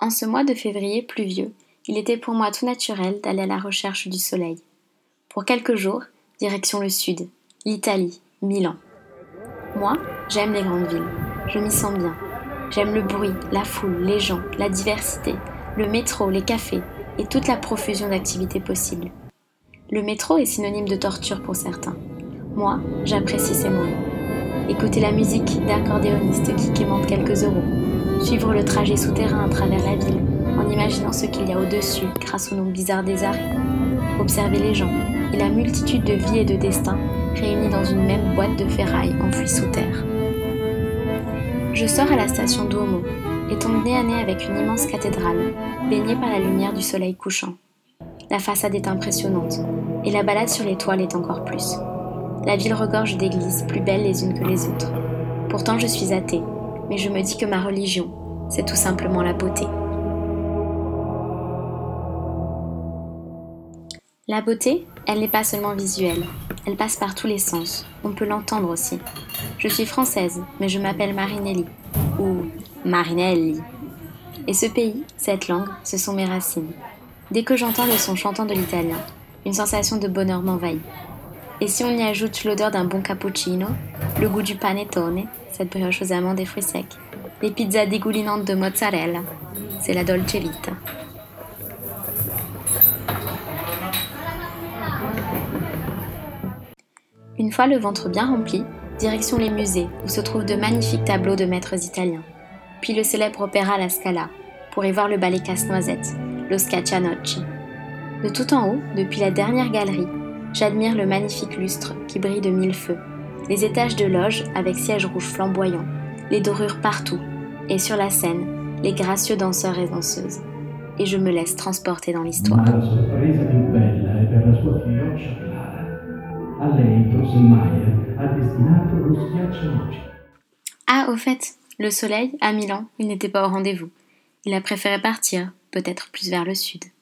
En ce mois de février pluvieux, il était pour moi tout naturel d'aller à la recherche du soleil. Pour quelques jours, direction le sud, l'Italie, Milan. Moi, j'aime les grandes villes, je m'y sens bien. J'aime le bruit, la foule, les gens, la diversité, le métro, les cafés et toute la profusion d'activités possibles. Le métro est synonyme de torture pour certains. Moi, j'apprécie ces moments. Écouter la musique d'accordéonistes qui quémandent quelques euros. Suivre le trajet souterrain à travers la ville en imaginant ce qu'il y a au-dessus grâce au nom bizarre des arrêts. Observer les gens et la multitude de vies et de destins réunis dans une même boîte de ferraille enfouie sous terre. Je sors à la station Duomo et tombe nez à nez avec une immense cathédrale, baignée par la lumière du soleil couchant. La façade est impressionnante et la balade sur les toits l'est encore plus. La ville regorge d'églises plus belles les unes que les autres. Pourtant je suis athée, mais je me dis que ma religion, c'est tout simplement la beauté. La beauté, elle n'est pas seulement visuelle, elle passe par tous les sens, on peut l'entendre aussi. Je suis française, mais je m'appelle Marinelli, ou Marinelli. Et ce pays, cette langue, ce sont mes racines. Dès que j'entends le son chantant de l'italien, une sensation de bonheur m'envahit. Et si on y ajoute l'odeur d'un bon cappuccino, le goût du panettone, cette brioche aux amandes et fruits secs, les pizzas dégoulinantes de mozzarella, c'est la dolce vita. Une fois le ventre bien rempli, direction les musées où se trouvent de magnifiques tableaux de maîtres italiens. Puis le célèbre opéra La Scala, pour y voir le ballet Casse-Noisette, Lo Scaccianocchi. De tout en haut, depuis la dernière galerie, j'admire le magnifique lustre qui brille de mille feux, les étages de loges avec sièges rouges flamboyants, les dorures partout, et sur la scène, les gracieux danseurs et danseuses. Et je me laisse transporter dans l'histoire. Ma la sorpresa più bella è per la sua figlioccia Clara. A lei, Drosselmayer, ha destinato lo Schiaccianoci. Ah, au fait, le soleil, à Milan, il n'était pas au rendez-vous. Il a préféré partir, peut-être plus vers le sud.